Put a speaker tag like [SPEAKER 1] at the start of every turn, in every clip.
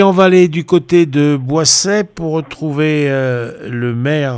[SPEAKER 1] On va aller du côté de Boisset pour retrouver le maire,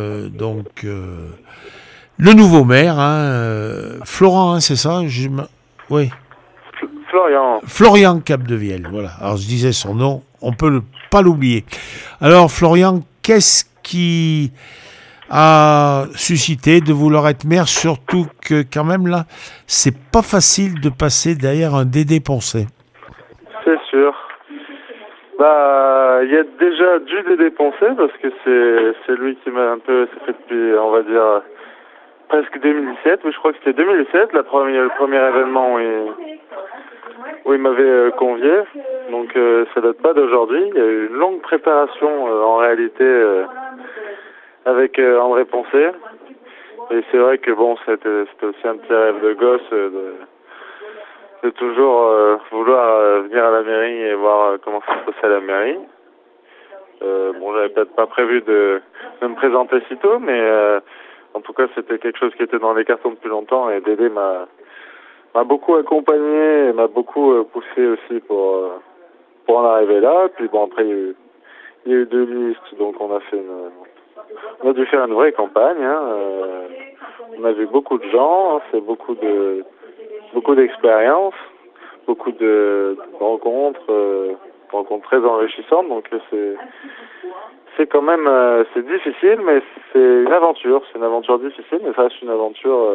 [SPEAKER 1] le nouveau maire, Florent, c'est ça oui.
[SPEAKER 2] Florian.
[SPEAKER 1] Florian Capdevielle, voilà. Alors je disais son nom, on peut pas l'oublier. Alors Florian, qu'est-ce qui a suscité de vouloir être maire, surtout que quand même là, c'est pas facile de passer derrière un Dédé Poncet.
[SPEAKER 2] C'est sûr. Il y a déjà du Dédé Poncet parce que c'est lui qui m'a un peu, ça fait depuis, on va dire, presque 2017, mais je crois que c'était 2017, le premier événement où il m'avait convié. Donc ça date pas d'aujourd'hui. Il y a eu une longue préparation en réalité avec André Poncet. Et c'est vrai que bon, c'était aussi un petit rêve de gosse de toujours vouloir venir à la mairie et voir comment ça se passait à la mairie. J'avais peut-être pas prévu de me présenter si tôt, mais en tout cas, c'était quelque chose qui était dans les cartons depuis longtemps et Dédé m'a beaucoup accompagné et m'a beaucoup poussé aussi pour en arriver là. Puis bon, après, il y a eu 2 listes, donc on a dû faire une vraie campagne. On a vu beaucoup de gens, c'est beaucoup d'expériences, beaucoup de rencontres, rencontres très enrichissantes. Donc c'est quand même c'est difficile, mais c'est une aventure. C'est une aventure difficile, mais ça reste une aventure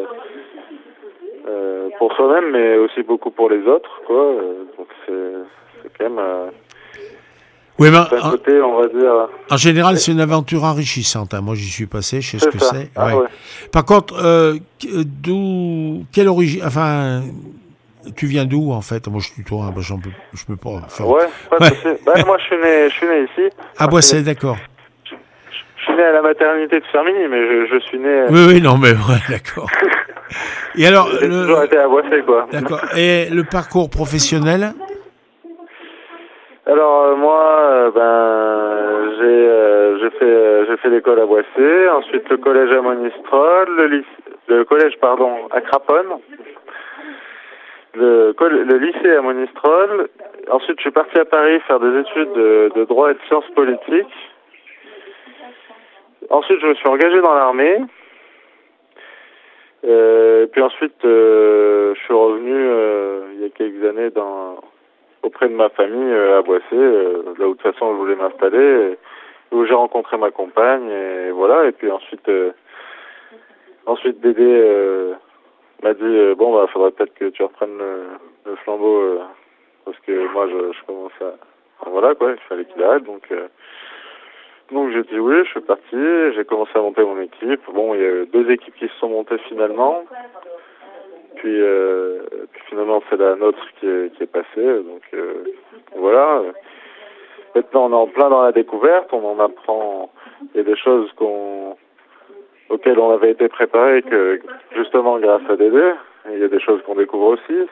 [SPEAKER 2] pour soi-même, mais aussi beaucoup pour les autres, quoi. Donc c'est quand même
[SPEAKER 1] oui,
[SPEAKER 2] d'un côté, on va dire.
[SPEAKER 1] En général, c'est une aventure enrichissante. Moi, j'y suis passé, je sais ce que c'est.
[SPEAKER 2] Ah, ouais.
[SPEAKER 1] Par contre, quelle origine, enfin, tu viens d'où en fait? Moi, je suis toi, je peux pas. Enfin,
[SPEAKER 2] ouais, pas de souci. Moi, je suis né ici.
[SPEAKER 1] À Boisset, d'accord.
[SPEAKER 2] Je suis né à la maternité de Firminy, mais je suis né.
[SPEAKER 1] Oui, non, mais ouais, d'accord. Et alors,
[SPEAKER 2] j'ai toujours été à Boisset, quoi.
[SPEAKER 1] D'accord. Et le parcours professionnel?
[SPEAKER 2] Alors moi, j'ai fait l'école à Boisset, ensuite le collège à Monistrol, le collège à Craponne, le lycée à Monistrol. Ensuite, je suis parti à Paris faire des études de droit et de sciences politiques. Ensuite, je me suis engagé dans l'armée. Puis ensuite, je suis revenu il y a quelques années auprès de ma famille à Boisset, là où de toute façon je voulais m'installer, où j'ai rencontré ma compagne, et voilà. Et puis ensuite Dédé m'a dit faudrait peut-être que tu reprennes le flambeau parce que moi je commence à voilà quoi, il fallait qu'il arrête. Donc j'ai dit oui, je suis parti, j'ai commencé à monter mon équipe. Bon, il y a eu 2 équipes qui se sont montées finalement. Puis finalement c'est la nôtre qui est passée, donc voilà. Maintenant on est en plein dans la découverte, on en apprend, il y a des choses auxquelles on avait été préparé que justement grâce à Dédé, il y a des choses qu'on découvre aussi.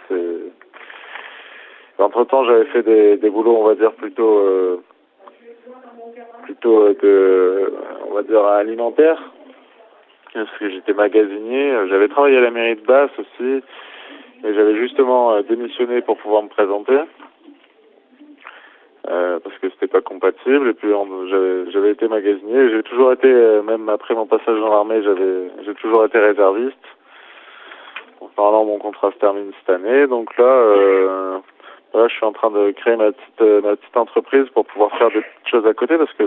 [SPEAKER 2] Entre temps j'avais fait des boulots on va dire plutôt on va dire alimentaires. Parce que j'étais magasinier, j'avais travaillé à la mairie de Basse aussi, et j'avais justement démissionné pour pouvoir me présenter, parce que c'était pas compatible, et puis j'avais été magasinier, j'ai toujours été, même après mon passage dans l'armée, j'ai toujours été réserviste. Normalement mon contrat se termine cette année, donc là, je suis en train de créer ma petite entreprise pour pouvoir faire des petites choses à côté, parce que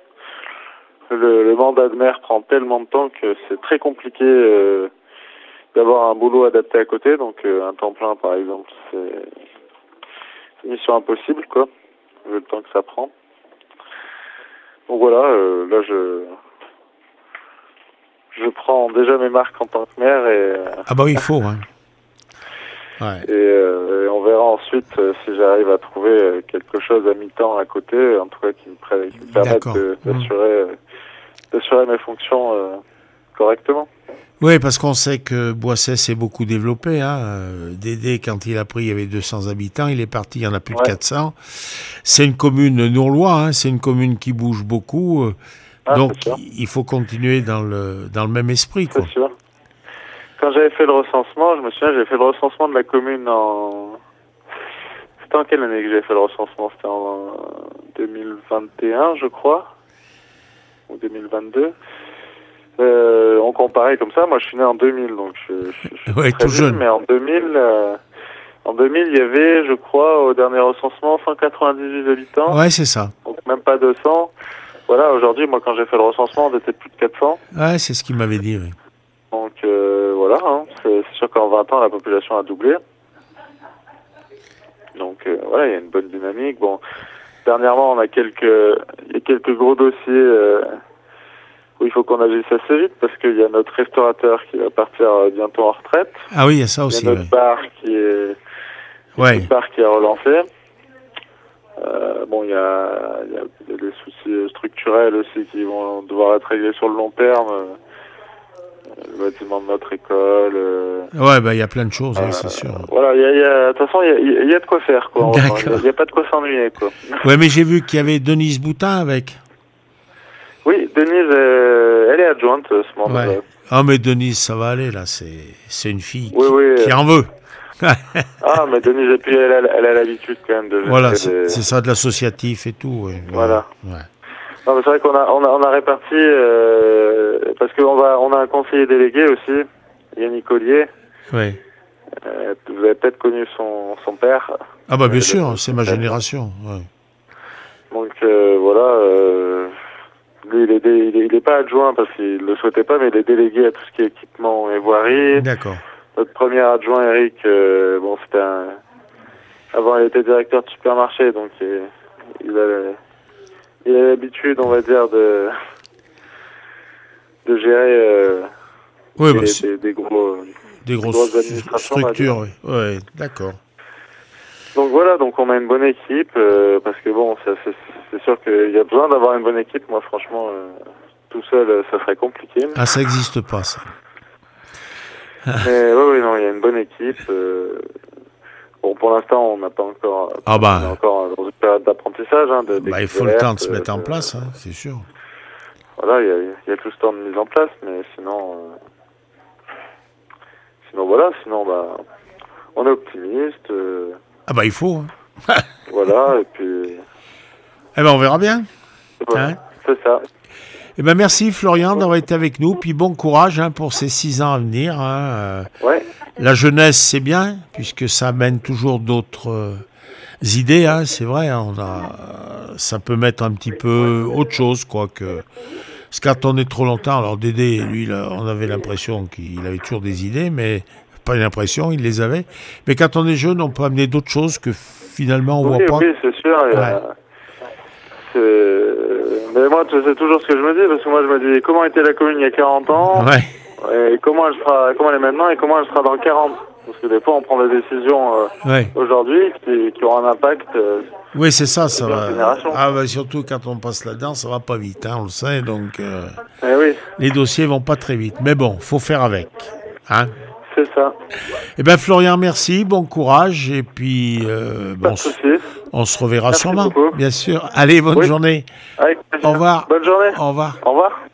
[SPEAKER 2] le mandat de maire prend tellement de temps que c'est très compliqué d'avoir un boulot adapté à côté. Donc un temps plein, par exemple, c'est une mission impossible, quoi, vu le temps que ça prend. Donc voilà, là je prends déjà mes marques en tant que maire et
[SPEAKER 1] ah bah oui, il faut. Hein. Ouais.
[SPEAKER 2] Et on verra ensuite si j'arrive à trouver quelque chose à mi-temps à côté, en tout cas qui me permette d'assurer mes fonctions correctement.
[SPEAKER 1] Oui, parce qu'on sait que Boisset s'est beaucoup développé. Dédé, quand il a pris, il y avait 200 habitants. Il est parti, il y en a plus de 400. C'est une commune nourlois, c'est une commune qui bouge beaucoup. Donc, il faut continuer dans le même esprit.
[SPEAKER 2] C'est sûr. Quand j'avais fait le recensement, je me souviens, j'avais fait le recensement de la commune c'était en quelle année que j'ai fait le recensement? C'était en 2021, je crois, ou 2022. On comparait comme ça. Moi, je suis né en 2000, donc je suis
[SPEAKER 1] Ouais,
[SPEAKER 2] très
[SPEAKER 1] tout jeune.
[SPEAKER 2] Mais en 2000, il y avait, je crois, au dernier recensement, 198 habitants.
[SPEAKER 1] Ouais, c'est ça.
[SPEAKER 2] Donc même pas 200. Voilà, aujourd'hui, moi, quand j'ai fait le recensement, on était plus de 400.
[SPEAKER 1] Ouais, c'est ce qu'il m'avait dit, oui.
[SPEAKER 2] Donc voilà, hein, c'est sûr qu'en 20 ans, la population a doublé. Donc voilà, il y a une bonne dynamique. Bon, dernièrement, il y a quelques gros dossiers où il faut qu'on agisse assez vite parce qu'il y a notre restaurateur qui va partir bientôt en retraite.
[SPEAKER 1] Ah oui, il y a ça aussi.
[SPEAKER 2] Il y a notre bar qui est bar qui a relancé. Bon, il y a des soucis structurels aussi qui vont devoir être réglés sur le long terme. Le bâtiment de notre école.
[SPEAKER 1] Ouais, bah il y a plein de choses, c'est sûr.
[SPEAKER 2] Voilà, de toute façon, il y a de quoi faire, quoi.
[SPEAKER 1] D'accord.
[SPEAKER 2] Il n'y a pas de quoi s'ennuyer, quoi.
[SPEAKER 1] Ouais, mais j'ai vu qu'il y avait Denise Boutin avec.
[SPEAKER 2] Oui, Denise, elle est adjointe ce moment.
[SPEAKER 1] Ouais. Ah, mais Denise, ça va aller, là. C'est une fille qui en veut.
[SPEAKER 2] Ah, mais Denise, et puis elle a l'habitude quand même de...
[SPEAKER 1] Voilà, c'est ça, de l'associatif et tout. Ouais.
[SPEAKER 2] Voilà.
[SPEAKER 1] Ouais.
[SPEAKER 2] Non, mais c'est vrai qu'on a réparti, parce qu'on a un conseiller délégué aussi, Yannick Ollier.
[SPEAKER 1] Oui.
[SPEAKER 2] Vous avez peut-être connu son père.
[SPEAKER 1] Ah bah bien sûr, c'est ma génération. Ouais.
[SPEAKER 2] Donc voilà, lui il est pas adjoint parce qu'il le souhaitait pas, mais il est délégué à tout ce qui est équipement et voirie.
[SPEAKER 1] D'accord.
[SPEAKER 2] Notre premier adjoint, Eric, bon c'était avant il était directeur de supermarché, donc il a l'habitude, on va dire, de gérer des grosses administrations,
[SPEAKER 1] structures. Oui. Ouais, d'accord.
[SPEAKER 2] Donc voilà, donc on a une bonne équipe, parce que bon, c'est sûr qu'il y a besoin d'avoir une bonne équipe. Moi, franchement, tout seul, ça serait compliqué.
[SPEAKER 1] Ah, ça n'existe pas, ça.
[SPEAKER 2] Mais oui, non, il y a une bonne équipe. Bon, pour l'instant, on n'a pas encore...
[SPEAKER 1] on est
[SPEAKER 2] encore dans une période d'apprentissage. Hein,
[SPEAKER 1] il faut le temps de se mettre en place, hein, c'est sûr.
[SPEAKER 2] Voilà, il y a tout ce temps de mise en place, mais sinon voilà, on est optimiste.
[SPEAKER 1] Ah bah il faut. Hein.
[SPEAKER 2] Voilà, et puis...
[SPEAKER 1] Eh ben on verra bien.
[SPEAKER 2] Voilà,
[SPEAKER 1] hein,
[SPEAKER 2] c'est ça.
[SPEAKER 1] Eh ben merci Florian d'avoir été avec nous, puis bon courage pour ces 6 ans à venir. Hein.
[SPEAKER 2] Ouais.
[SPEAKER 1] La jeunesse c'est bien, puisque ça amène toujours d'autres idées, hein, c'est vrai. Hein, ça peut mettre un petit peu autre chose, quoi que... Parce que quand on est trop longtemps, alors Dédé, lui, on avait l'impression qu'il avait toujours des idées, mais pas l'impression, il les avait. Mais quand on est jeune, on peut amener d'autres choses que finalement on voit pas.
[SPEAKER 2] Oui, c'est sûr. Mais moi, c'est toujours ce que je me dis, parce que moi, je me dis, comment était la commune il y a 40 ans, et comment elle est maintenant, et comment elle sera dans 40. Parce que des fois, on prend des décisions aujourd'hui qui auront un impact.
[SPEAKER 1] Oui, c'est ça va. Ah, bah, surtout quand on passe là-dedans, ça va pas vite, hein, on le sait, donc les dossiers vont pas très vite. Mais bon, faut faire avec. Hein.
[SPEAKER 2] C'est ça.
[SPEAKER 1] Eh bien, Florian, merci, bon courage, et puis on se reverra sûrement, bien sûr. Allez, bonne journée.
[SPEAKER 2] Avec plaisir.
[SPEAKER 1] Au revoir.
[SPEAKER 2] Bonne journée.
[SPEAKER 1] Au revoir.
[SPEAKER 2] Au revoir.